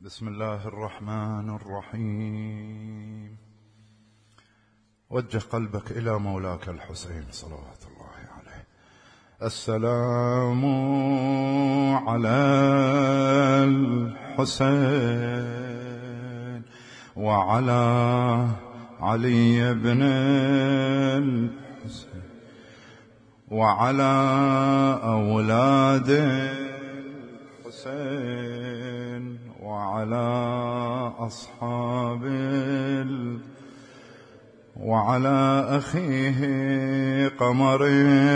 بسم الله الرحمن الرحيم. وجه قلبك إلى مولاك الحسين صلوات الله عليه. السلام على الحسين وعلى علي بن الحسين وعلى أولاد الحسين وعلى أصحاب وعلى أخيه قمر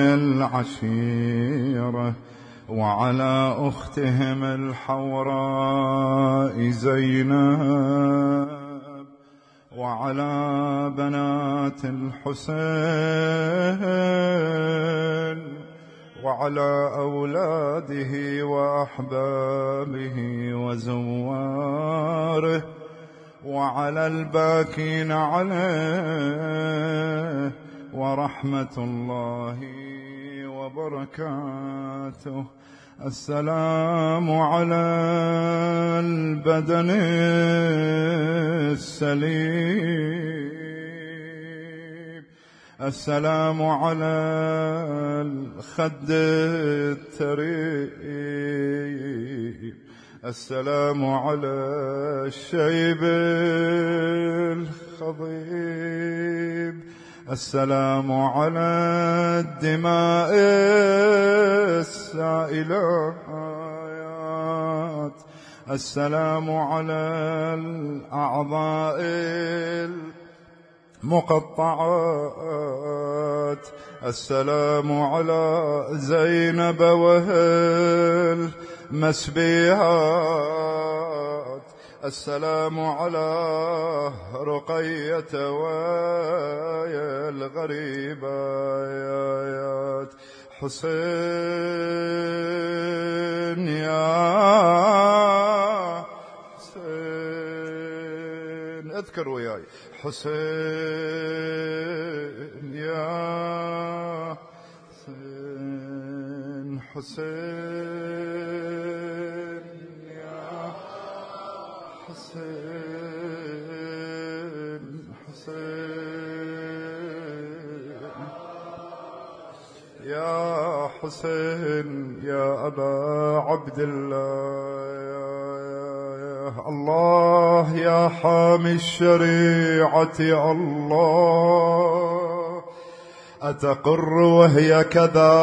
العشيرة وعلى أختهم الحوراء زينب وعلى بنات الحسين وعلى أولاده وأحبابه وزواره وعلى الباكين عليه ورحمة الله وبركاته. السلام على البدن السليم، السلام على الخد التريب، السلام على الشيب الخضيب، السلام على الدماء السائلات، السلام على الأعضاء المقطعات، السلام على زينب وهل مسبيهات، السلام على رقية ويا الغريبات. حسين يا حسين، اذكر وياي. حسين يا حسين، حسين يا حسين، حسين يا حسين يا أبا عبد الله. الله يا حامي الشريعة، الله أتقر وهي كذا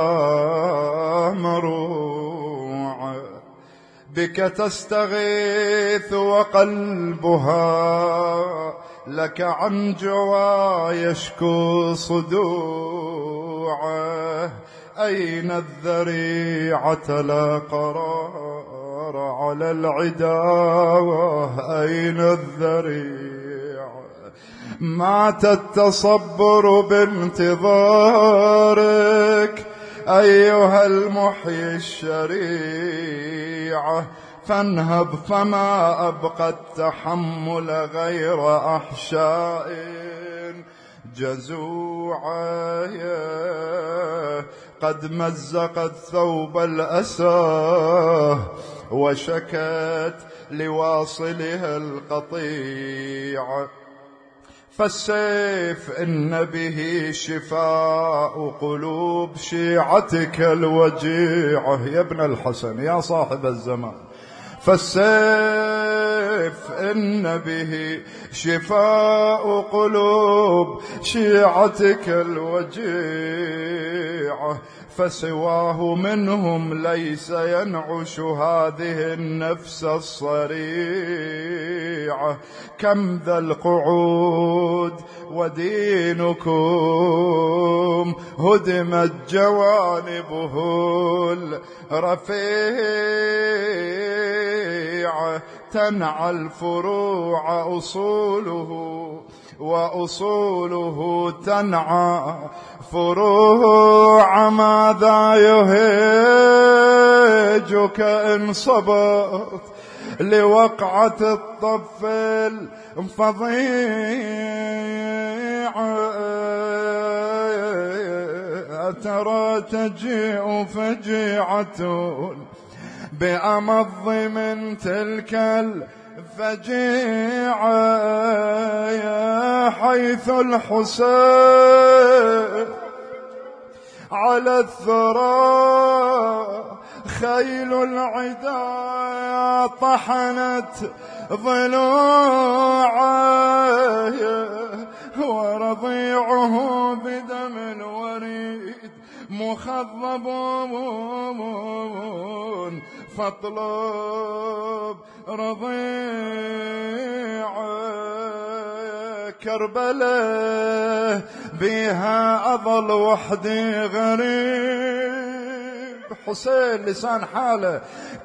مروعة، بك تستغيث وقلبها لك عن جوا يشكو صدوعه. أين الذريعة لا قرار على العداوة، أين الذريعة مات التصبر بانتظارك أيها المحيي الشريعة. فانهب فما أبقى التحمل غير أحشاء جزوعة، قد مزقت ثوب الأسى وشكت لواصلها القطيع. فالسيف إن به شفاء قلوب شيعتك الوجيعة. يا ابن الحسن يا صاحب الزمان، فالسيف إن به شفاء قلوب شيعتك الوجيعة. فسواه منهم ليس ينعش هذه النفس الصريعة. كم ذا القعود ودينكم هدمت جوانبه الرفيعة. تنعى الفروع أصوله وأصوله تنعى فروع. ماذا يهيجك إن صبرت لوقعة الطف الفظيع؟ ترى تجيء فجيعة بأمض من تلك الفجيعة، حيث الحسين على الثرى خيل العدا طحنت ضلوعه، ورضيعه بدم الوريد مخضب، فاطلب رضيعه. كربلاء بها أظل وحدي غريب، حسين لسان حاله.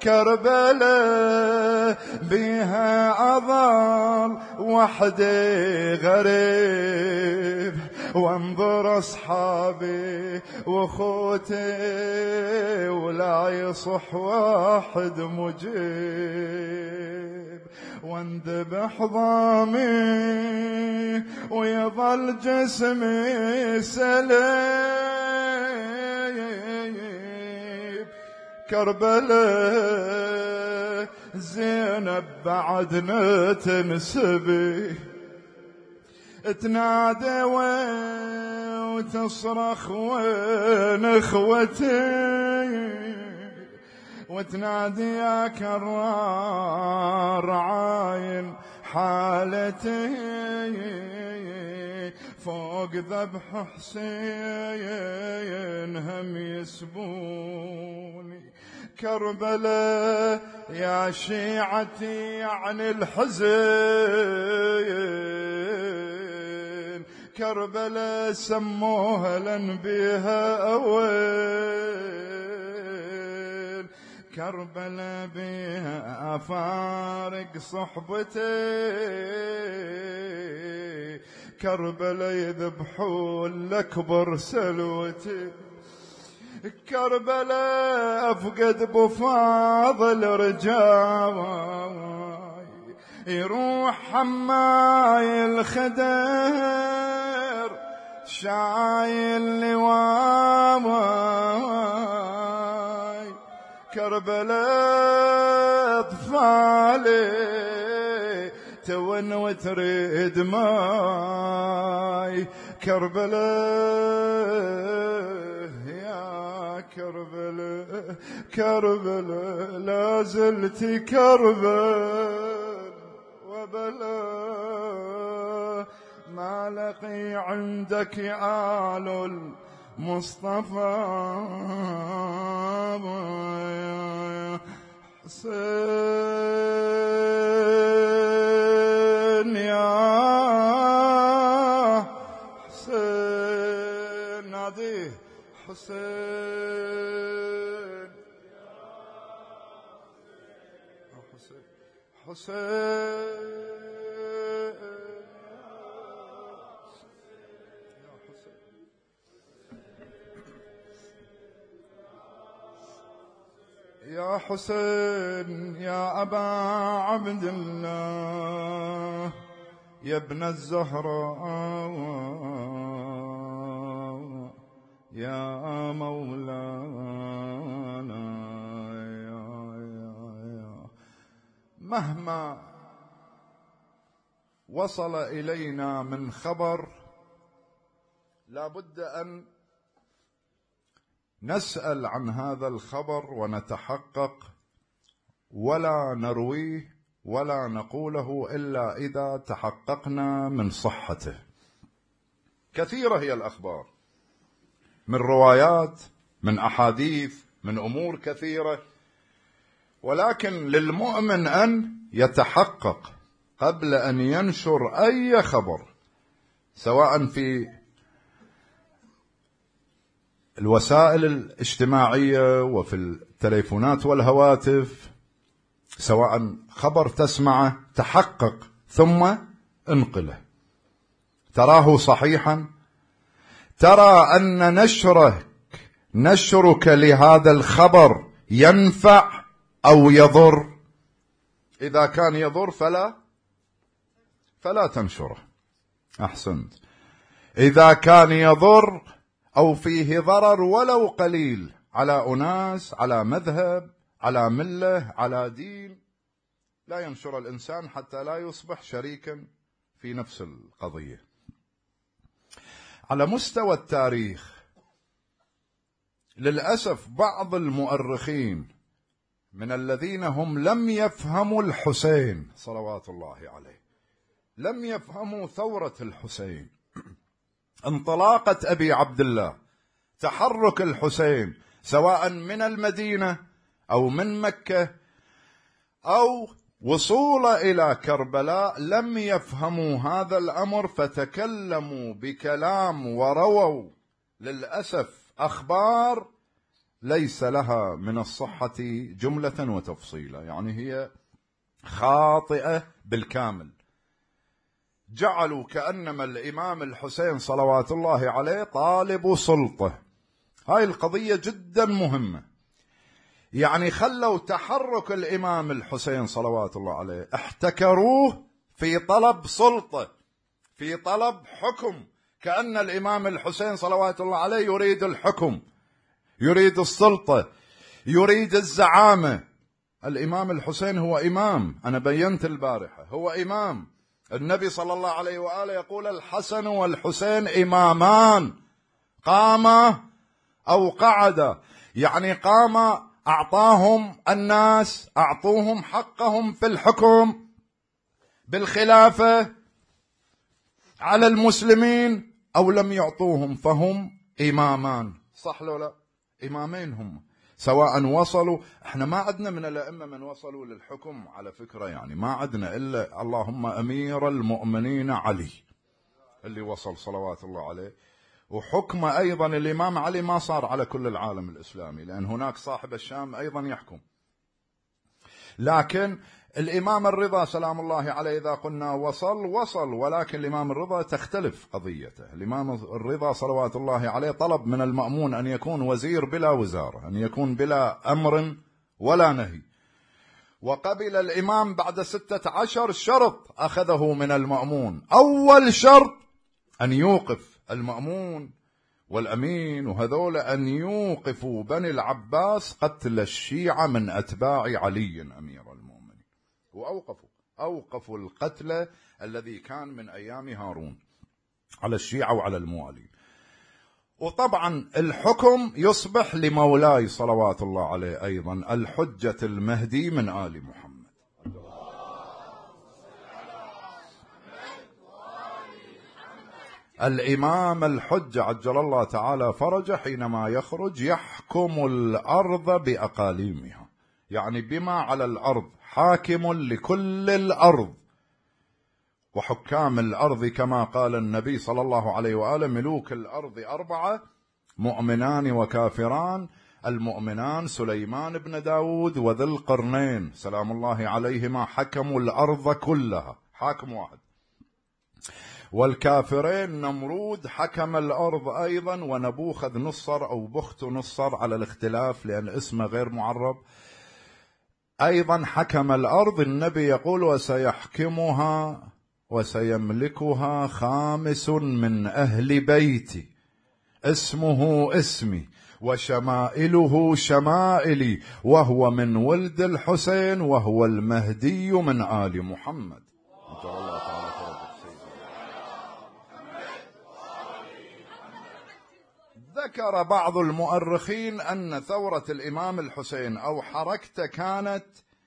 كربلاء بها أظل وحدي غريب، وانظر أصحابي وخوتي ولا يصح واحد مجيب، واندبح ضامي ويظل جسمي سليب. كربلاء زينب بعدنا تنسبي، تنادي وتصرخ وين اخوتي، وتنادي يا كرار عاين حالتي، فوق ذبح حسين هم يسبوني. كربلاء يا شيعتي عن الحزين، كربلاء سموها لنبيها أويل. كربلاء بها أفارق صحبتي، كربلاء يذبحون لأكبر سلوتي. كربلاء أفقد بفاضل رجاي، يروح حماي الخدر شايل لواي. كربلاء أطفالي تون وتريد ماي. كربلاء يا كربلاء، كربلاء لا زلت كربلاء وبلا، ما لقي عندك آل المصطفى حسين يا حسين. ناديه حسين حسين حسين يا حسين يا أبا عبد الله يا ابن الزهراء يا مولانا. مهما وصل إلينا من خبر لا بد أن نسأل عن هذا الخبر ونتحقق، ولا نرويه ولا نقوله إلا إذا تحققنا من صحته. كثيرة هي الأخبار من روايات، من أحاديث، من أمور كثيرة، ولكن للمؤمن أن يتحقق قبل أن ينشر أي خبر، سواء في الوسائل الاجتماعية وفي التليفونات والهواتف، سواء خبر تسمعه تحقق ثم انقله. تراه صحيحا، ترى أن نشرك لهذا الخبر ينفع أو يضر. إذا كان يضر فلا تنشره، أحسنت. إذا كان يضر أو فيه ضرر ولو قليل على أناس، على مذهب، على ملة، على دين، لا ينشر الإنسان حتى لا يصبح شريكا في نفس القضية. على مستوى التاريخ للأسف بعض المؤرخين من الذين هم لم يفهموا الحسين صلوات الله عليه، لم يفهموا ثورة الحسين، انطلاقة أبي عبد الله، تحرك الحسين سواء من المدينة أو من مكة أو وصوله إلى كربلاء، لم يفهموا هذا الأمر فتكلموا بكلام ورووا للأسف أخبار ليس لها من الصحة جملة وتفصيلا، يعني هي خاطئة بالكامل. جعلوا كأنما الإمام الحسين صلوات الله عليه طالب سلطة. هاي القضية جدا مهمة. يعني خلوا تحرك الإمام الحسين صلوات الله عليه احتكروه في طلب سلطة، في طلب حكم، كأن الإمام الحسين صلوات الله عليه يريد الحكم، يريد السلطة، يريد الزعامة. الإمام الحسين هو إمام، أنا بينت البارحة هو إمام. النبي صلى الله عليه وآله يقول الحسن والحسين إمامان، قام أو قعد، يعني قام أعطاهم الناس، أعطوهم حقهم في الحكم بالخلافة على المسلمين، أو لم يعطوهم فهم إمامان. صح لو لا؟ إمامين هم، سواء وصلوا. احنا ما عدنا من الأئمة من وصلوا للحكم على فكرة، يعني ما عدنا إلا اللهم أمير المؤمنين علي اللي وصل صلوات الله عليه. وحكم أيضا الإمام علي ما صار على كل العالم الإسلامي، لأن هناك صاحب الشام أيضا يحكم. لكن الإمام الرضا سلام الله عليه إذا قلنا وصل، ولكن الإمام الرضا تختلف قضيته. الإمام الرضا صلوات الله عليه طلب من المأمون أن يكون وزير بلا وزارة، أن يكون بلا أمر ولا نهي. وقبل الإمام بعد 16 شرط أخذه من المأمون. أول شرط أن يوقف المأمون والأمين وهذول أن يوقفوا بني العباس قتل الشيعة من أتباع علي أمير المؤمنين. وأوقفوا القتل الذي كان من أيام هارون على الشيعة وعلى الموالين. وطبعا الحكم يصبح لمولاي صلوات الله عليه أيضا الحجة المهدي من آل محمد. الإمام الحجة عجل الله تعالى فرجه حينما يخرج يحكم الأرض بأقاليمها، يعني بما على الأرض، حاكم لكل الأرض. وحكام الأرض كما قال النبي صلى الله عليه وآله ملوك الأرض 4 مؤمنان وكافران. المؤمنان سليمان بن داود وذي القرنين سلام الله عليهما حكموا الأرض كلها، حاكم واحد. والكافرين نمرود حكم الأرض أيضا، ونبوخذ نصر أو بخت نصر على الاختلاف لأن اسمه غير معرب أيضا حكم الأرض. النبي يقول وسيحكمها وسيملكها 5 من أهل بيتي اسمه اسمي وشمائله شمائلي، وهو من ولد الحسين وهو المهدي من آل محمد. ذكر بعض المؤرخين أن ثورة الإمام الحسين أو حركته كانت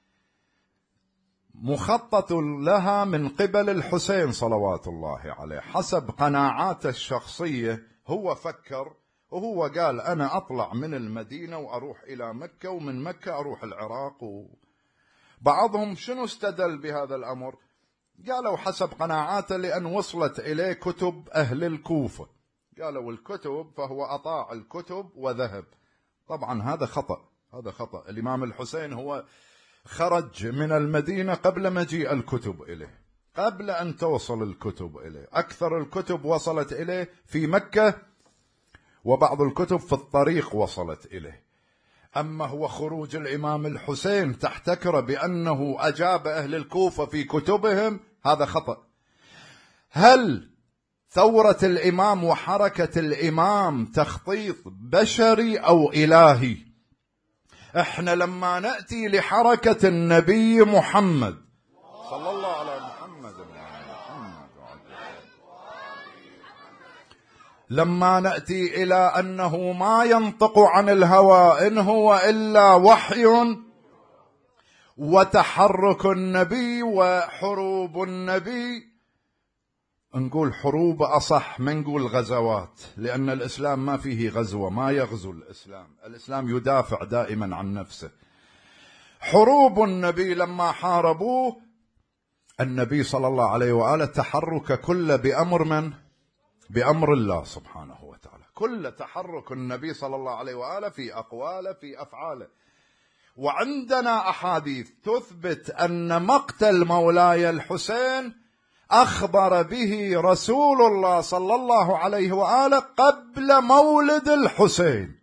مخطط لها من قبل الحسين صلوات الله عليه حسب قناعاته الشخصية. هو فكر وهو قال أنا أطلع من المدينة وأروح إلى مكة، ومن مكة أروح العراق. بعضهم شنو استدل بهذا الأمر؟ قالوا حسب قناعاته لأن وصلت إليه كتب أهل الكوفة، قالوا الكتب فهو أطاع الكتب وذهب. طبعا هذا خطأ، هذا خطأ. الإمام الحسين هو خرج من المدينة قبل مجيء الكتب إليه، قبل أن توصل الكتب إليه. أكثر الكتب وصلت إليه في مكة، وبعض الكتب في الطريق وصلت إليه. أما هو خروج الإمام الحسين تحتكر بأنه أجاب أهل الكوفة في كتبهم، هذا خطأ. هل ثورة الإمام وحركة الإمام تخطيط بشري أو إلهي؟ احنا لما نأتي لحركة النبي محمد صلى الله على محمد لما نأتي إلى أنه ما ينطق عن الهوى إن هو إلا وحي، وتحرك النبي وحروب النبي، نقول حروب أصح، ما نقول غزوات، لأن الإسلام ما فيه غزوة، ما يغزو الإسلام يدافع دائما عن نفسه. حروب النبي لما حاربوه النبي صلى الله عليه وآله تحرك كله بأمر من؟ بأمر الله سبحانه وتعالى، كل تحرك النبي صلى الله عليه وآله في أقواله في أفعاله. وعندنا أحاديث تثبت أن مقتل مولاي الحسين أخبر به رسول الله صلى الله عليه وآله قبل مولد الحسين،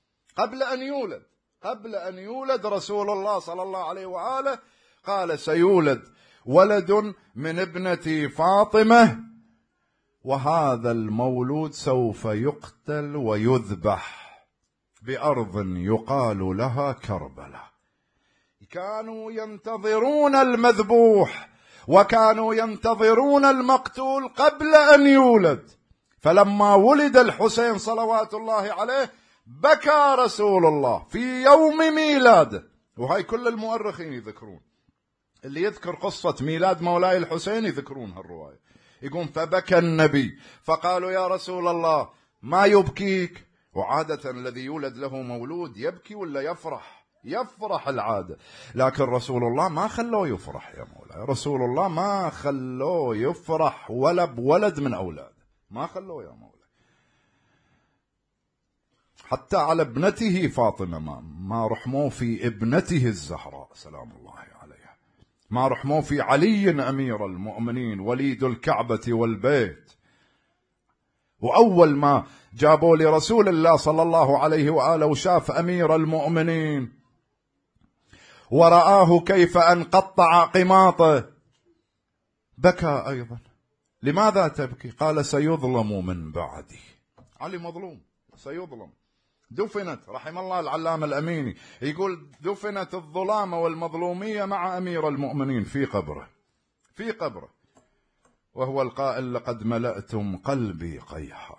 قبل أن يولد رسول الله صلى الله عليه وآله قال سيولد ولد من ابنتي فاطمة، وهذا المولود سوف يقتل ويذبح بأرض يقال لها كربلاء. كانوا ينتظرون المذبوح وكانوا ينتظرون المقتول قبل أن يولد. فلما ولد الحسين صلوات الله عليه بكى رسول الله في يوم ميلاده، وهي كل المؤرخين يذكرون، اللي يذكر قصة ميلاد مولاي الحسين يذكرون هالرواية، يقول فبكى النبي فقالوا يا رسول الله ما يبكيك؟ وعادة الذي يولد له مولود يبكي ولا يفرح العادة، لكن رسول الله ما خلوه يفرح يا مولاي، رسول الله ما خلوه يفرح ولا بولد من أولاده، ما خلوه يا مولاي. حتى على ابنته فاطمة ما رحموا في ابنته الزهراء سلام الله عليها، ما رحموا في علي أمير المؤمنين وليد الكعبة والبيت. وأول ما جابوا لرسول الله صلى الله عليه وآله وشاف أمير المؤمنين ورآه كيف أن قطع قماطه بكى أيضا. لماذا تبكي؟ قال سيظلم من بعدي. علي مظلوم سيظلم. دفنت رحم الله العلامة الأميني يقول دفنت الظلام والمظلومية مع أمير المؤمنين في قبره وهو القائل لقد ملأتم قلبي قيحا.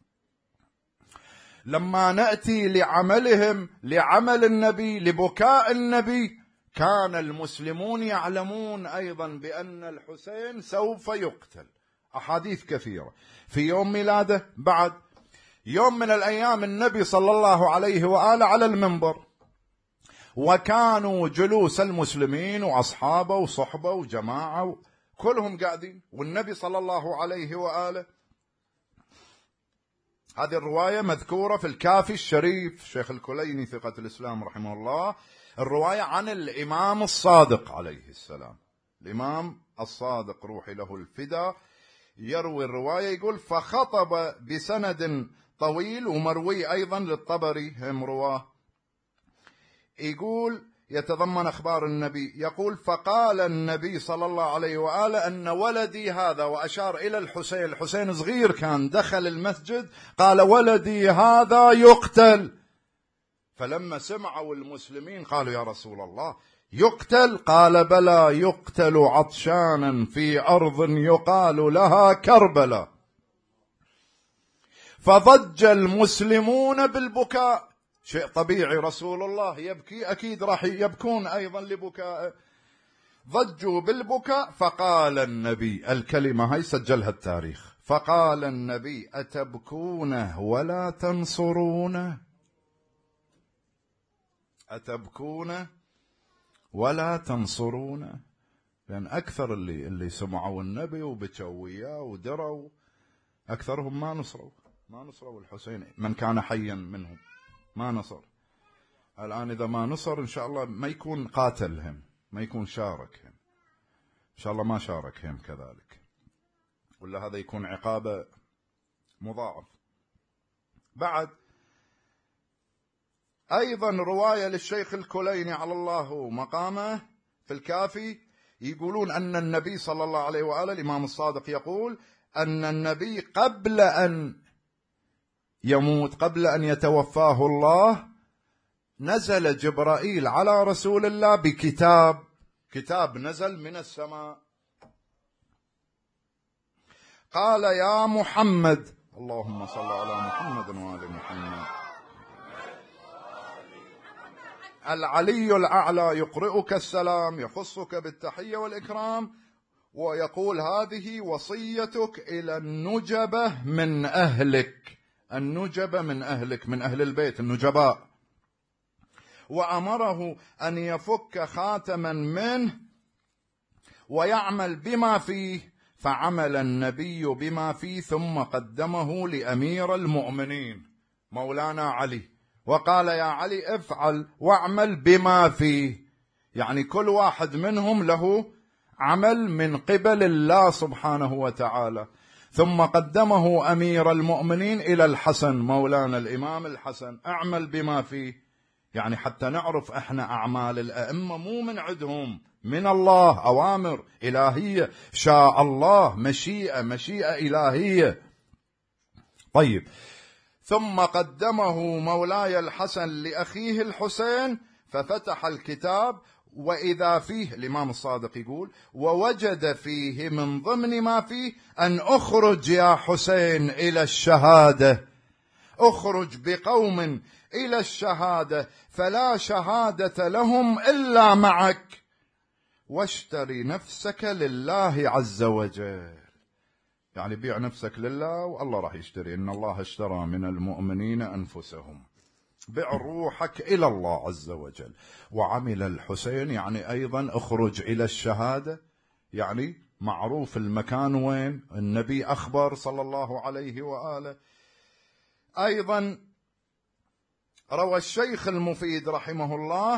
لما نأتي لعمل النبي لبكاء النبي، كان المسلمون يعلمون أيضا بأن الحسين سوف يقتل. أحاديث كثيرة في يوم ميلاده، بعد يوم من الأيام النبي صلى الله عليه وآله على المنبر، وكانوا جلوس المسلمين وأصحابه وصحبه وجماعة كلهم قاعدين، والنبي صلى الله عليه وآله. هذه الرواية مذكورة في الكافي الشريف، شيخ الكليني ثقة الإسلام رحمه الله، الرواية عن الإمام الصادق عليه السلام. الإمام الصادق روحي له الفدا يروي الرواية، يقول فخطب بسند طويل ومروي أيضا للطبري هم رواه، يقول يتضمن أخبار النبي، يقول فقال النبي صلى الله عليه وآله أن ولدي هذا، وأشار إلى الحسين صغير كان دخل المسجد، قال ولدي هذا يقتل. فلما سمعوا المسلمين قالوا يا رسول الله يقتل؟ قال بلى يقتل عطشانا في أرض يقال لها كربلاء. فضج المسلمون بالبكاء، شيء طبيعي، رسول الله يبكي أكيد راح يبكون أيضا لبكاء، ضجوا بالبكاء. فقال النبي، الكلمة هاي سجلها التاريخ، فقال النبي أتبكونه ولا تنصرونه؟ أتبكونه ولا تنصرونه؟ لأن أكثر اللي سمعوا النبي وبكوا وياه ودروا أكثرهم ما نصروا الحسين، من كان حيا منهم ما نصر. الآن إذا ما نصر إن شاء الله ما يكون قاتلهم، ما يكون شاركهم، إن شاء الله ما شاركهم كذلك، ولا هذا يكون عقابة مضاعف. بعد أيضا رواية للشيخ الكليني على الله مقامه في الكافي، يقولون أن النبي صلى الله عليه وآله الإمام الصادق يقول أن النبي قبل أن يموت، قبل أن يتوفاه الله، نزل جبرائيل على رسول الله كتاب نزل من السماء، قال يا محمد، اللهم صل على محمد وآل محمد، العلي الأعلى يقرئك السلام، يخصك بالتحية والإكرام، ويقول هذه وصيتك إلى النجبة من أهلك، النجبة من أهلك، من أهل البيت النجباء، وأمره أن يفك خاتما منه ويعمل بما فيه، فعمل النبي بما فيه ثم قدمه لأمير المؤمنين مولانا علي، وقال يا علي افعل واعمل بما فيه، يعني كل واحد منهم له عمل من قبل الله سبحانه وتعالى. ثم قدمه أمير المؤمنين إلى الحسن مولانا الإمام الحسن، اعمل بما فيه، يعني حتى نعرف احنا أعمال الأئمة مو من عندهم، من الله، أوامر إلهية، شاء الله، مشيئة إلهية. طيب، ثم قدمه مولاي الحسن لأخيه الحسين، ففتح الكتاب وإذا فيه، الإمام الصادق يقول ووجد فيه من ضمن ما فيه أن أخرج يا حسين إلى الشهادة، أخرج بقوم إلى الشهادة فلا شهادة لهم إلا معك، واشتري نفسك لله عز وجل، يعني بيع نفسك لله والله راح يشتري، إن الله اشترى من المؤمنين أنفسهم، بيع روحك إلى الله عز وجل. وعمل الحسين يعني أيضا اخرج إلى الشهادة، يعني معروف المكان وين، النبي أخبر صلى الله عليه وآله. أيضا روى الشيخ المفيد رحمه الله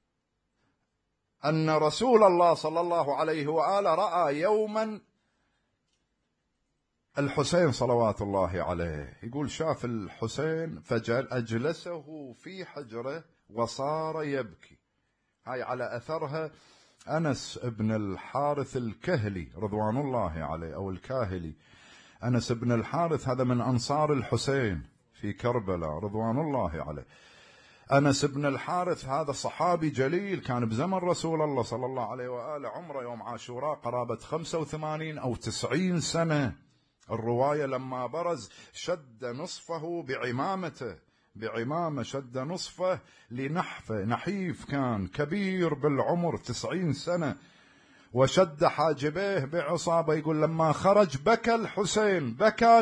أن رسول الله صلى الله عليه وآله رأى يوما الحسين صلوات الله عليه، يقول شاف الحسين فأجلسه في حجره وصار يبكي. هاي على أثرها أنس بن الحارث الكهلي رضوان الله عليه، أو الكاهلي، أنس بن الحارث هذا من أنصار الحسين في كربلاء رضوان الله عليه. أنس بن الحارث هذا صحابي جليل، كان بزمن رسول الله صلى الله عليه وآله عمره يوم عاشوراء قرابة 85 أو 90 سنة. الرواية لما برز شد نصفه بعمامة شد نصفه لنحفه، نحيف كان كبير بالعمر 90 سنة، وشد حاجبيه بعصابة. يقول لما خرج بكى الحسين، بكى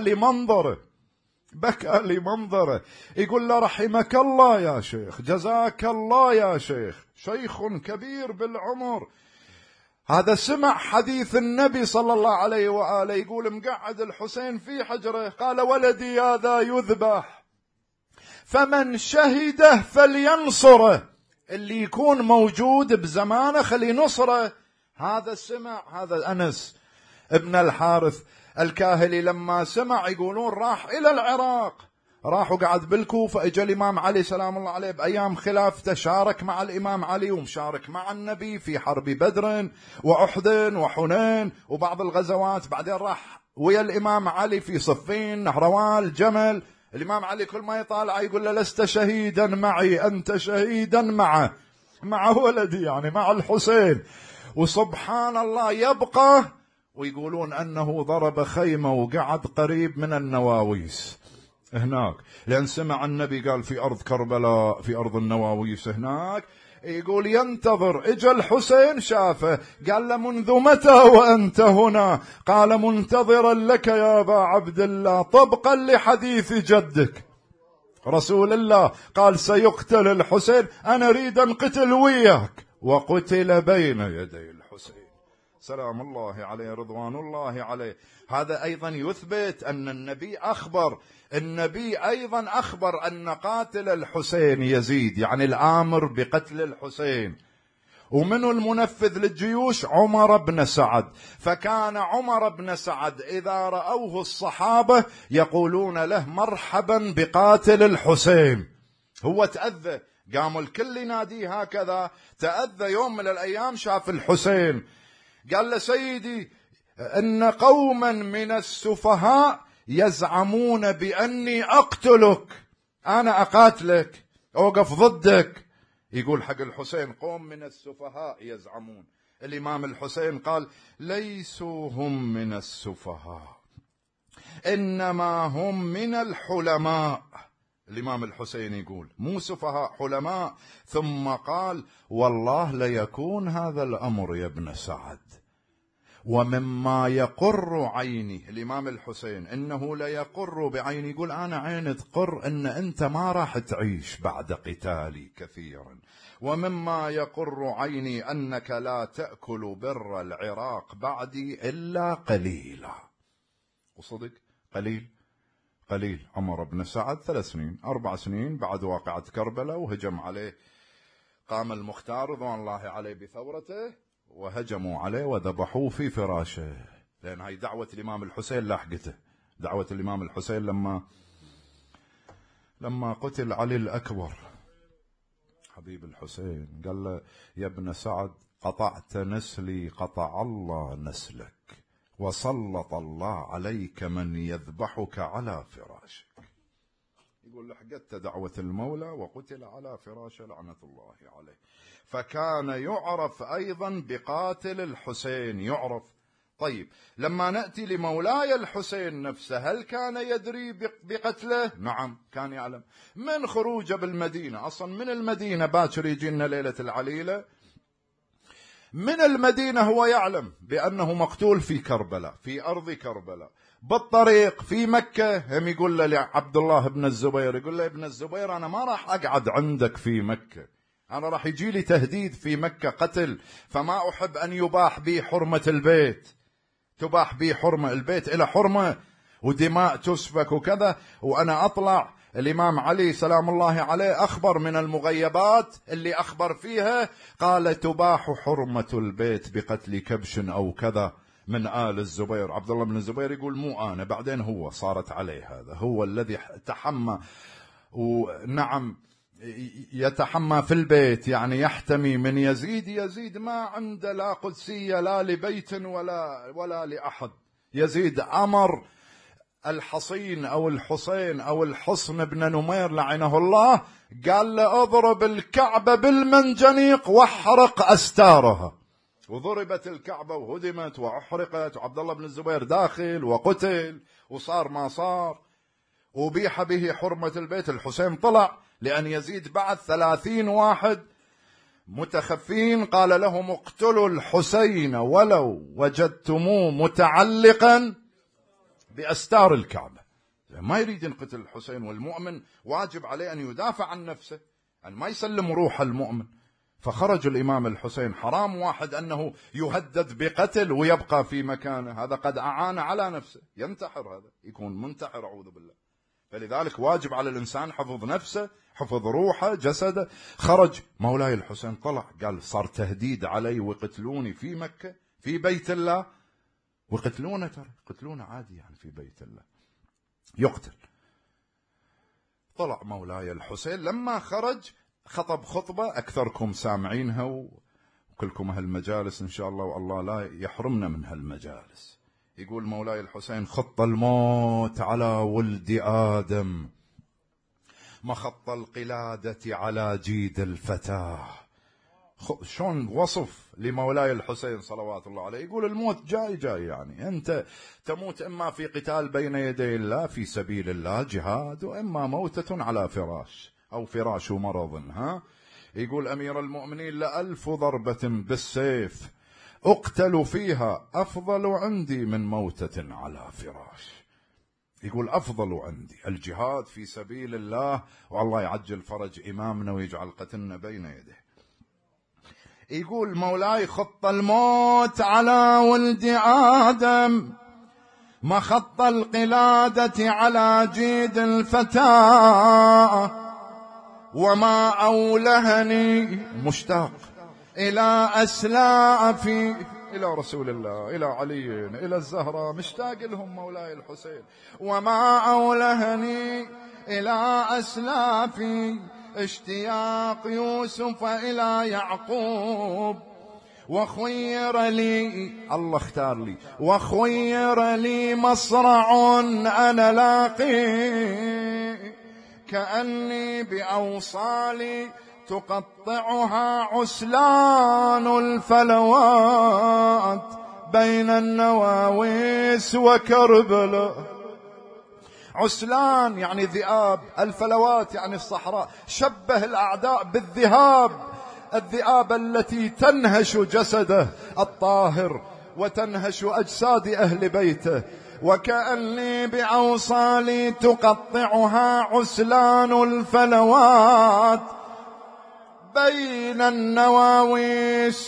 لمنظره، يقول له رحمك الله يا شيخ، جزاك الله يا شيخ، شيخ كبير بالعمر، هذا سمع حديث النبي صلى الله عليه وآله، يقول مقعد الحسين في حجره، قال ولدي هذا يذبح فمن شهده فلينصره، اللي يكون موجود بزمانه خلي نصره. هذا سمع، هذا أنس ابن الحارث الكاهلي لما سمع يقولون راح إلى العراق، راح وقعد بالكوفة، اجى الإمام علي سلام الله عليه بأيام خلافته، شارك مع الإمام علي ومشارك مع النبي في حرب بدر وأحد وحنين وبعض الغزوات، بعدين راح ويا الإمام علي في صفين، نهروان، جمل. الإمام علي كل ما يطالع يقول له لست شهيدا معي، أنت شهيدا مع ولدي، يعني مع الحسين. وسبحان الله يبقى، ويقولون أنه ضرب خيمة وقعد قريب من النواويس هناك، لأن سمع النبي قال في أرض كربلاء، في أرض النواويس هناك، يقول ينتظر. اجى الحسين شافه، قال له منذ متى وأنت هنا؟ قال منتظرا لك يا أبا عبد الله، طبقا لحديث جدك رسول الله، قال سيقتل الحسين، أنا أريد أن قتل وياك، وقتل بين يدي الحسين سلام الله عليه رضوان الله عليه. هذا أيضا يثبت أن النبي أيضا أخبر أن قاتل الحسين يزيد، يعني الآمر بقتل الحسين. ومنه المنفذ للجيوش؟ عمر بن سعد. فكان عمر بن سعد إذا رأوه الصحابة يقولون له مرحبا بقاتل الحسين. هو تأذى، قاموا الكل يناديه هكذا، تأذى يوم من الأيام شاف الحسين، قال له سيدي إن قوما من السفهاء يزعمون بأني أقتلك، أنا أقاتلك، أوقف ضدك. يقول حق الحسين قوم من السفهاء يزعمون. الإمام الحسين قال ليسوا هم من السفهاء إنما هم من الحلماء. الإمام الحسين يقول مو سفهاء، حلماء. ثم قال والله ليكون هذا الأمر يا ابن سعد ومما يقر عيني. الإمام الحسين إنه ليقر بعيني، يقول أنا عيني تقر إن أنت ما راح تعيش بعد قتالي كثيرا. ومما يقر عيني أنك لا تأكل بر العراق بعدي إلا قليلا. وصدق قليل عمر بن سعد 3 سنين 4 سنين بعد واقعة كربلاء، وهجم عليه، قام المختار رضوان الله عليه بثورته وهجموا عليه وذبحوه في فراشه. لأن هاي دعوة الإمام الحسين لاحقته. دعوة الإمام الحسين لما قتل علي الأكبر حبيب الحسين، قال له يا ابن سعد قطعت نسلي قطع الله نسلك وسلط الله عليك من يذبحك على فراشك. يقول لحقت دعوة المولى وقتل على فراشه لعنة الله عليه. فكان يعرف أيضا بقاتل الحسين، يعرف. طيب لما نأتي لمولاي الحسين نفسه، هل كان يدري بقتله؟ نعم كان يعلم. من خروجه بالمدينة، أصلا من المدينة باكر يجينا ليلة العليلة، من المدينة هو يعلم بأنه مقتول في كربلاء، في أرض كربلاء. بالطريق في مكة هم يقول له لعبد الله بن الزبير، يقول له يا ابن الزبير أنا ما راح أقعد عندك في مكة، أنا راح يجي لي تهديد في مكة قتل، فما أحب أن يباح بي حرمة البيت، تباح بي حرمة البيت إلى حرمة ودماء تسفك وكذا، وأنا أطلع. الإمام علي سلام الله عليه أخبر من المغيبات اللي أخبر فيها، قال تباح حرمة البيت بقتل كبش أو كذا من آل الزبير. عبد الله بن الزبير يقول مو أنا، بعدين هو صارت عليه، هذا هو الذي تحمى، ونعم يتحمى في البيت، يعني يحتمي من يزيد. يزيد ما عنده لا قدسية لا لبيت ولا لأحد. يزيد أمر الحصين أو الحسين أو الحصن بن نمير لعنه الله، قال له اضرب الكعبة بالمنجنيق واحرق أستارها، وضربت الكعبة وهدمت وأحرقت، وعبد الله بن الزبير داخل وقتل وصار ما صار، وبيح به حرمة البيت. الحسين طلع لأن يزيد بعد 30 واحد متخفين، قال لهم اقتلوا الحسين ولو وجدتموه متعلقا بأستار الكعبة. ما يريد ينقتل الحسين، والمؤمن واجب عليه أن يدافع عن نفسه، أن ما يسلم روح المؤمن. فخرج الإمام الحسين، حرام واحد أنه يهدد بقتل ويبقى في مكانه، هذا قد أعان على نفسه، ينتحر، هذا يكون منتحر أعوذ بالله. فلذلك واجب على الإنسان حفظ نفسه، حفظ روحه جسده. خرج مولاي الحسين طلع، قال صار تهديد علي وقتلوني في مكة في بيت الله، وقتلونه، ترى قتلونه عادي يعني في بيت الله يقتل. طلع مولاي الحسين لما خرج خطب خطبة أكثركم سامعينها وكلكم هالمجالس إن شاء الله، والله لا يحرمنا من هالمجالس. يقول مولاي الحسين خط الموت على ولد آدم مخط القلادة على جيد الفتاة. شون وصف لمولاي الحسين صلوات الله عليه. يقول الموت جاي يعني أنت تموت إما في قتال بين يدي الله في سبيل الله جهاد، وإما موتة على فراش أو فراش مرض. يقول أمير المؤمنين ل1000 ضربة بالسيف أقتل فيها أفضل عندي من موتة على فراش. يقول أفضل عندي الجهاد في سبيل الله، والله يعجل فرج إمامنا ويجعل قتلنا بين يديه. يقول مولاي خط الموت على ولد آدم مخط القلادة على جيد الفتاة، وما أولهني مشتاق إلى أسلافي، إلى رسول الله، إلى علي، إلى الزهراء، مشتاق لهم مولاي الحسين. وما أولهني إلى أسلافي اشتياق يوسف إلى يعقوب، وخير لي، الله اختار لي، وخير لي مصرع أنا لاقي كأني بأوصالي تقطعها عسلان الفلوات بين النواويس وكربلاء. عسلان يعني ذئاب، الفلوات يعني الصحراء. شبه الأعداء بالذئاب، الذئاب التي تنهش جسده الطاهر وتنهش أجساد أهل بيته. وكأني بأوصالي تقطعها عسلان الفلوات بين النواويس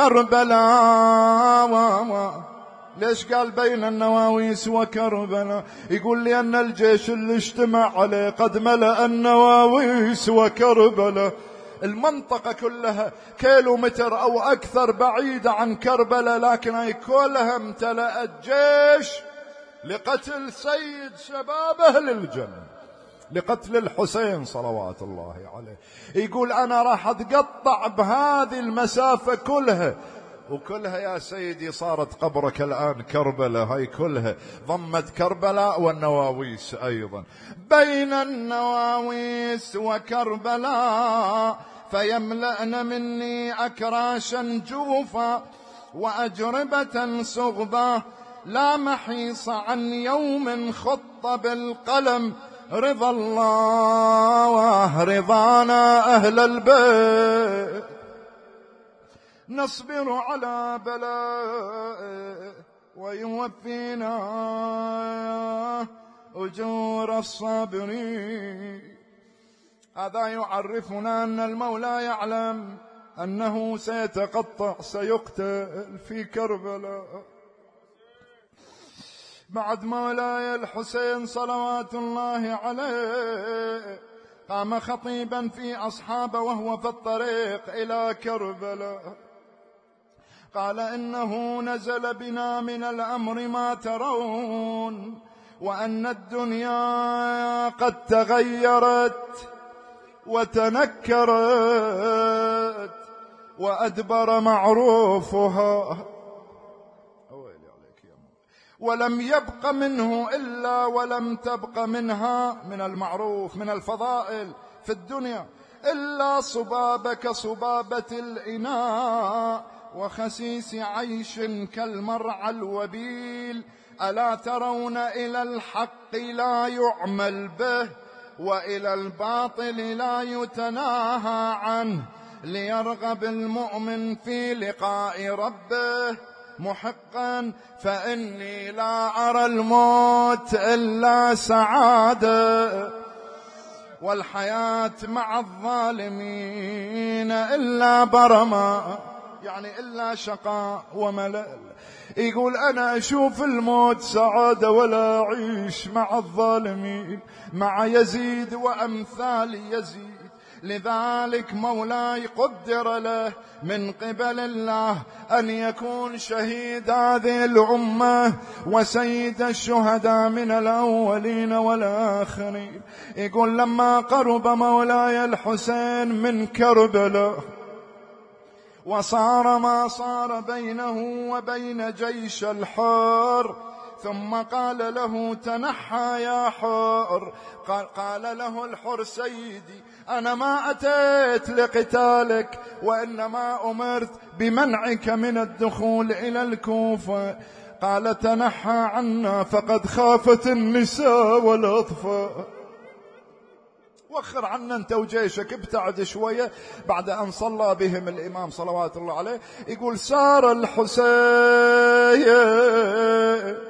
وكربلاء. ليش قال بين النواويس وكربلاء؟ يقول لأن الجيش اللي اجتمع عليه قد ملأ النواويس وكربلاء. المنطقة كلها كيلومتر أو أكثر بعيدة عن كربلاء، لكن هي كلها امتلأت جيش لقتل سيد شباب أهل الجنة، لقتل الحسين صلوات الله عليه. يقول أنا راح أتقطع بهذه المسافة كلها، وكلها يا سيدي صارت قبرك الآن كربلاء، هاي كلها ضمت كربلاء والنواويس أيضا. بين النواويس وكربلاء فيملأن مني أكراشا جوفا وأجربة صغبة لا محيص عن يوم خط بالقلم رضا الله رضانا أهل البيت. نصبر على بلاء ويوفينا أجور الصابرين. هذا يعرفنا أن المولى يعلم أنه سيتقطع، سيقتل في كربلاء. بعد مولاي الحسين صلوات الله عليه قام خطيبا في أصحابه وهو في الطريق إلى كربلاء، قال إنه نزل بنا من الأمر ما ترون، وأن الدنيا قد تغيرت وتنكرت وأدبر معروفها، ولم يبق منه إلا ولم تبق منها من المعروف من الفضائل في الدنيا إلا صبابة كصبابة الإناء وخسيس عيش كالمرعى الوبيل. ألا ترون إلى الحق لا يعمل به وإلى الباطل لا يتناهى عنه، ليرغب المؤمن في لقاء ربه محقا، فإني لا أرى الموت إلا سعادة، والحياة مع الظالمين إلا برما، يعني إلا شقاء وملل. يقول أنا أشوف الموت سعادة ولا أعيش مع الظالمين، مع يزيد وأمثال يزيد. لذلك مولاي قدر له من قبل الله أن يكون شهيد هذه الأمة وسيد الشهداء من الأولين والآخرين. يقول لما قرب مولاي الحسين من كربلاء وصار ما صار بينه وبين جيش الحر، ثم قال له تنحى يا حر. قال له الحر سيدي أنا ما أتيت لقتالك، وإنما أمرت بمنعك من الدخول إلى الكوفة. قال تنحى عنا فقد خافت النساء والأطفال. وخر عنا أنت وجيشك، ابتعد شوية. بعد أن صلى بهم الإمام صلوات الله عليه يقول سار الحسين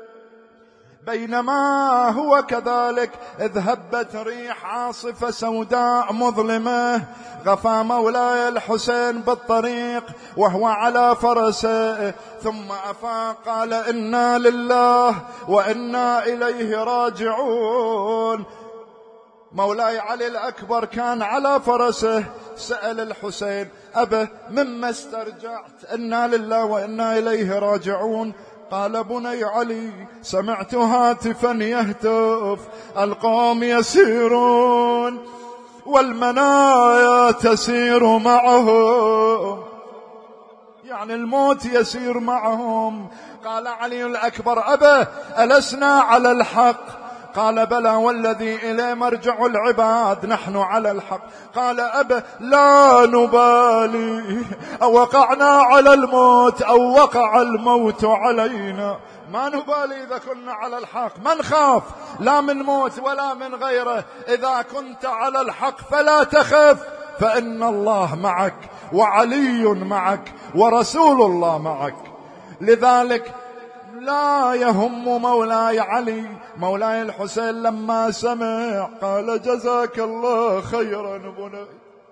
بينما هو كذلك إذ هبت ريح عاصفة سوداء مظلمة غفى مولاي الحسين بالطريق وهو على فرسه، ثم أفاق قال إنا لله وإنا إليه راجعون. مولاي علي الأكبر كان على فرسه، سأل الحسين أبا مما استرجعت؟ إنا لله وإنا إليه راجعون. قال بني علي سمعت هاتفا يهتف القوم يسيرون والمنايا تسير معهم، يعني الموت يسير معهم. قال علي الأكبر أبا ألسنا على الحق؟ قال بلى والذي إليه مرجع العباد نحن على الحق. قال أبا لا نبالي أوقعنا على الموت أو وقع الموت علينا، ما نبالي إذا كنا على الحق، ما نخاف لا من موت ولا من غيره. إذا كنت على الحق فلا تخف، فإن الله معك وعلي معك ورسول الله معك. لذلك لا يهم مولاي علي. مولاي الحسين لما سمع قال جزاك الله خيرا بني.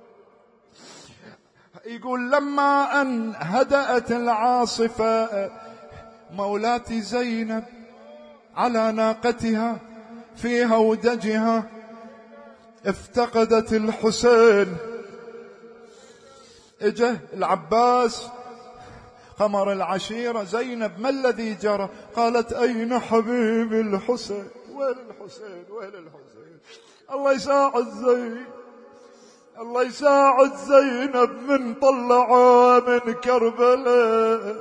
يقول لما أن هدأت العاصفة مولاتي زينب على ناقتها في هودجها افتقدت الحسين. اجه العباس قمر العشيرة، زينب ما الذي جرى؟ قالت أين حبيبي الحسين؟ وين الحسين؟ وين الحسين؟ الله يساعد زين، الله يساعد زينب من طلعها من كربلاء.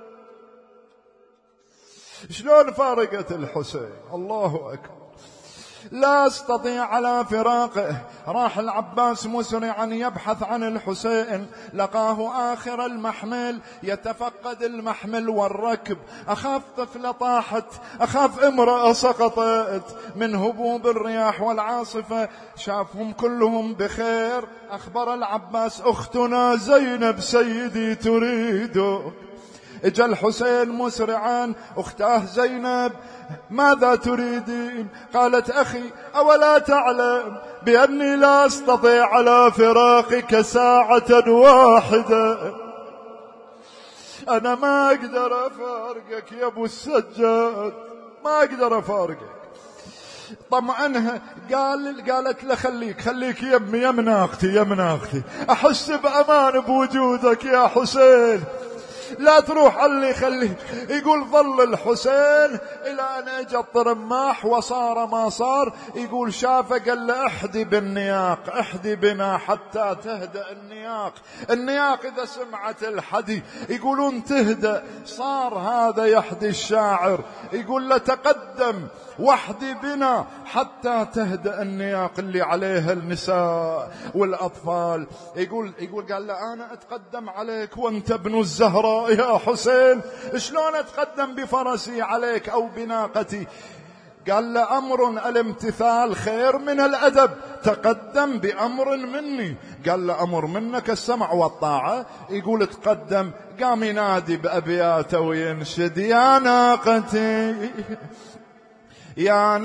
شلون فارقت الحسين؟ الله أكبر. لا استطيع على فراقه. راح العباس مسرعا يبحث عن الحسين، لقاه آخر المحمل يتفقد المحمل والركب. أخاف طفلة طاحت، أخاف امرأة سقطت من هبوب الرياح والعاصفة. شافهم كلهم بخير. أخبر العباس أختنا زينب سيدي تريد. اجا الحسين مسرعا، اختاه زينب ماذا تريدين؟ قالت أخي أولا تعلم بأني لا أستطيع على فراقك ساعة واحدة؟ أنا ما أقدر أفارقك يا أبو السجاد، ما أقدر أفارقك. طمأنها قالت له خليك يمي يا مناختي يا مناختي، أحس بأمان بوجودك يا حسين، لا تروح علي خليه. يقول ظل الحسين إلى أن اجى الطرماح وصار ما صار. يقول شافه قال له احدي بالنياق، احدي بنا حتى تهدأ النياق. النياق إذا سمعت الحدي يقولون تهدأ. صار هذا يحدي الشاعر، يقول له تقدم واحدي بنا حتى تهدأ النياق اللي عليها النساء والأطفال. يقول قال له أنا أتقدم عليك وأنت ابن الزهراء يا حسين، شلون أتقدم بفرسي عليك أو بناقتي؟ قال له أمر الامتثال خير من الأدب، تقدم بأمر مني. قال له أمر منك السمع والطاعة. يقول تقدم، قام ينادي بأبياته وينشد يا ناقتي يا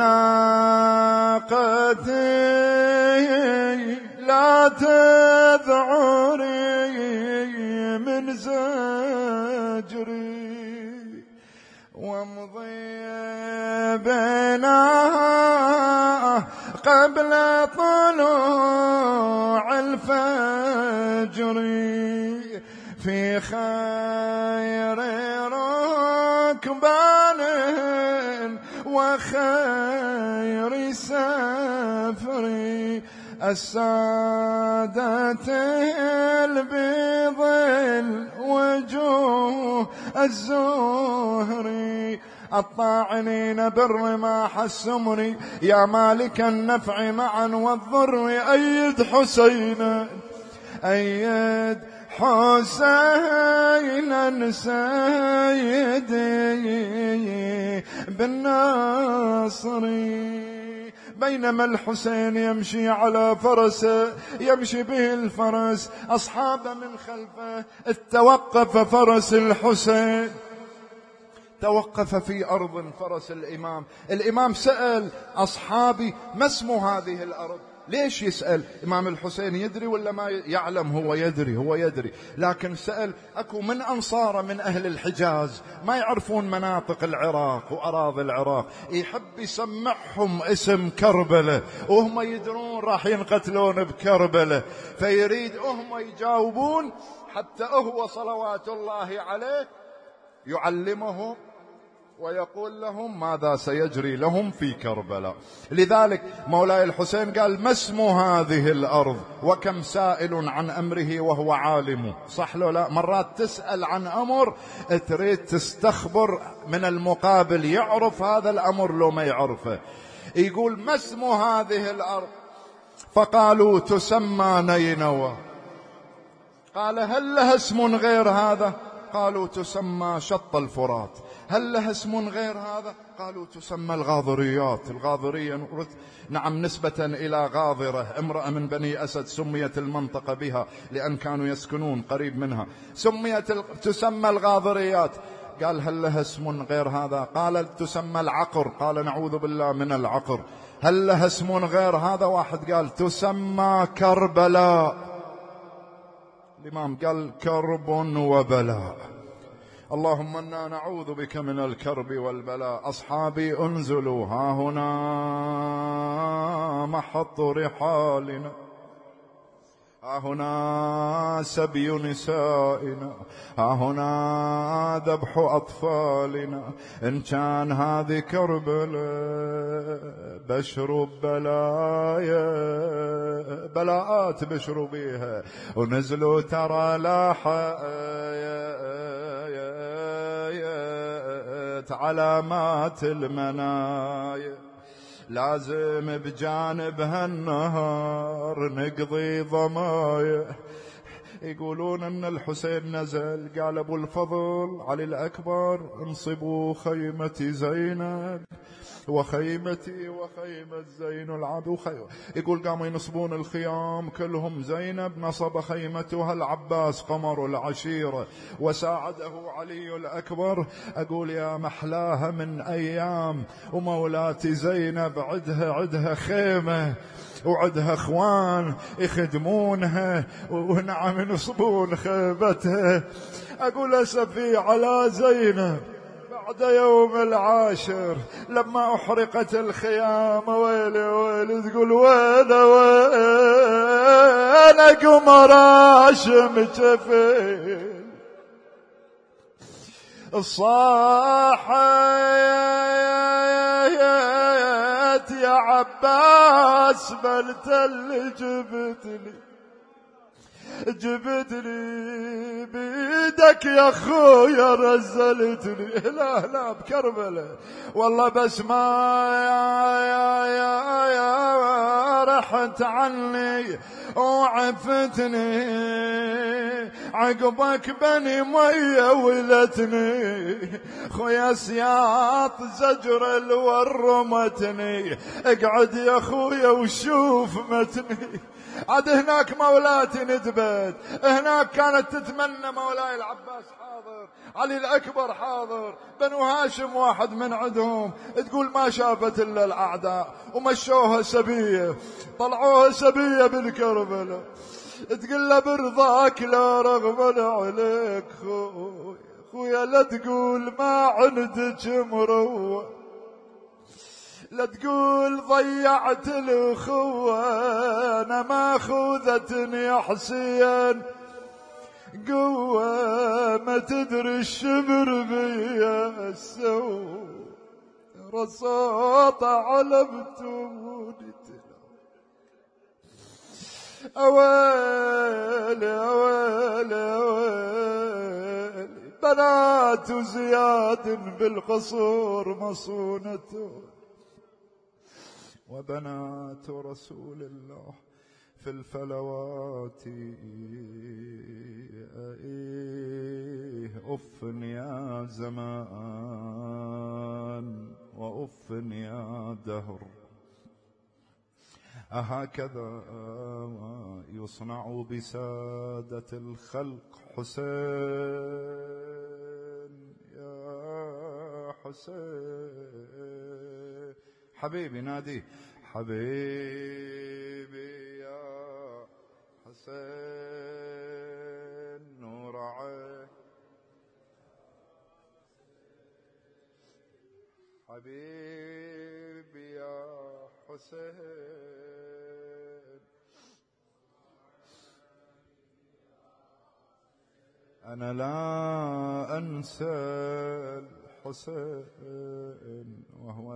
ناقتي لا تذعري من زجري وامضي بنا قبل طلوع الفجر في خير ركبان وخير سفر السادة البيض الوجوه الزهري الطاعنين بالرماح السمري يا مالك النفع معا والضر أيد حسينا أيد حسينا سيدي بالناصري. بينما الحسين يمشي على فرسه، يمشي به الفرس، أصحابه من خلفه. توقف فرس الحسين، توقف في أرض فرس الإمام سأل أصحابي ما اسم هذه الأرض؟ ليش يسأل؟ إمام الحسين يدري ولا ما يعلم؟ هو يدري، لكن سأل. أكو من أنصار من أهل الحجاز ما يعرفون مناطق العراق وأراضي العراق، يحب يسمعهم اسم كربلة وهم يدرون راح ينقتلون بكربلة، فيريد هم يجاوبون حتى هو صلوات الله عليه يعلمهم ويقول لهم ماذا سيجري لهم في كربلاء. لذلك مولاي الحسين قال ما اسم هذه الأرض؟ وكم سائل عن أمره وهو عالم. صح لو لا؟ مرات تسأل عن أمر تريد تستخبر من المقابل يعرف هذا الأمر لو ما يعرفه. يقول ما اسم هذه الأرض؟ فقالوا تسمى نينوى. قال هل لها اسم غير هذا؟ قالوا تسمى شط الفرات. هل لها اسم غير هذا؟ قالوا تسمى الغاضريات. الغاضرية نعم نسبة إلى غاضرة، امرأة من بني أسد، سميت المنطقة بها لأن كانوا يسكنون قريب منها، تسمى الغاضريات. قال هل لها اسم غير هذا؟ قال تسمى العقر. قال نعوذ بالله من العقر. هل لها اسم غير هذا؟ واحد قال تسمى كربلاء. الإمام قال كرب وبلاء. اللهم إنا نعوذ بك من الكرب والبلاء. أصحابي انزلوا، ها هنا محط رحالنا، ها هنا سبي نسائنا، ها هنا ذبح أطفالنا. إن كان هذه كربلاء بشروا بلايا، بلاءات بشروا بيها، ونزلوا ترى لاحت علامات المنايا. لازم بجانبها النهر نقضي ضمايا. يقولون ان الحسين نزل قال ابو الفضل علي الاكبر انصبوا خيمة زينب وخيمتي وخيمة زين العدو. يقول قاموا ينصبون الخيام كلهم. زينب نصب خيمتها العباس قمر العشيرة وساعده علي الأكبر. أقول يا محلاها من أيام ومولاتي زينب عدها خيمة وعدها اخوان يخدمونها ونعم ينصبون خيمتها. أقول أسفي على زينب بعد يوم العاشر لما أحرقت الخيام. ويلي ويلي تقول وين قمر هاشم جفين صاحت يا عباس بلت اللي جبتني بيدك يا اخويا رزلتني. لا بكربلة والله بس ما يا رحت عني وعفتني. عقبك بني مية ولتني خويا سياط زجر الورمتني. اقعد يا اخويا وشوف متني. عاد هناك مولاتي ندبت، هناك كانت تتمنى مولاي العباس حاضر، علي الأكبر حاضر، بنو هاشم واحد من عندهم. تقول ما شافت إلا الأعداء ومشوها سبية، طلعوها سبية بالكربلة. تقول له برضاك لا رغم عليك خويا لا تقول ما عندك مروة، لا تقول ضيعت الأخوة. أنا ما خذتني يا حسين قوة، ما تدري الشبر بيا السو رصاط على بتوني. أويلي أويلي أويلي بنات زياد بالقصور مصونة، وبنات رسول الله في الفلوات. أف يا زمان وأف يا دهر، أهكذا يصنع بسادة الخلق. حسين يا حسين حبيبي نادي حبيبي يا حسين نور عين حبيبي يا حسين. أنا لا أنسى الحسين وهو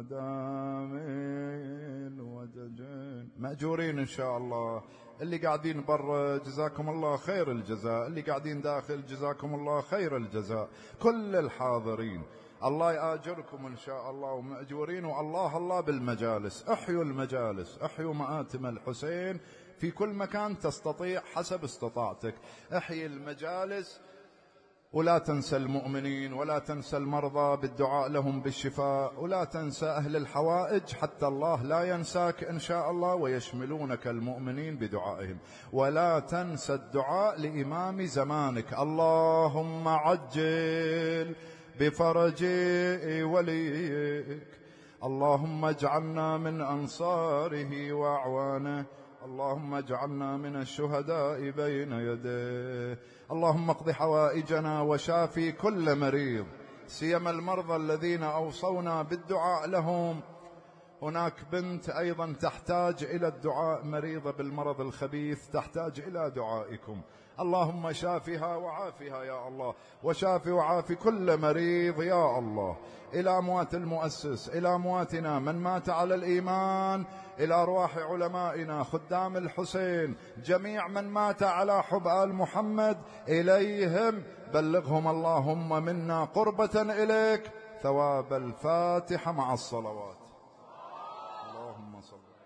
دامين ودجين. مأجورين إن شاء الله. اللي قاعدين برا جزاكم الله خير الجزاء، اللي قاعدين داخل جزاكم الله خير الجزاء، كل الحاضرين الله يآجركم إن شاء الله ومأجورين، والله الله بالمجالس. احيوا المجالس، احيوا مآتم الحسين في كل مكان تستطيع حسب استطاعتك. احيي المجالس، ولا تنسى المؤمنين، ولا تنسى المرضى بالدعاء لهم بالشفاء، ولا تنسى أهل الحوائج حتى الله لا ينساك إن شاء الله، ويشملونك المؤمنين بدعائهم. ولا تنسى الدعاء لإمام زمانك، اللهم عجل بفرج وليك، اللهم اجعلنا من أنصاره وأعوانه، اللهم اجعلنا من الشهداء بين يديه. اللهم اقض حوائجنا وشافي كل مريض، سيما المرضى الذين أوصونا بالدعاء لهم. هناك بنت أيضا تحتاج إلى الدعاء، مريضة بالمرض الخبيث تحتاج إلى دعائكم. اللهم شافها وعافها يا الله، وشافي وعافي كل مريض يا الله. إلى أموات المؤسس، إلى أمواتنا من مات على الإيمان، إلى أرواح علمائنا خدام الحسين، جميع من مات على حب آل محمد، إليهم بلغهم اللهم منا قربة إليك ثواب الفاتحة مع الصلوات. اللهم صل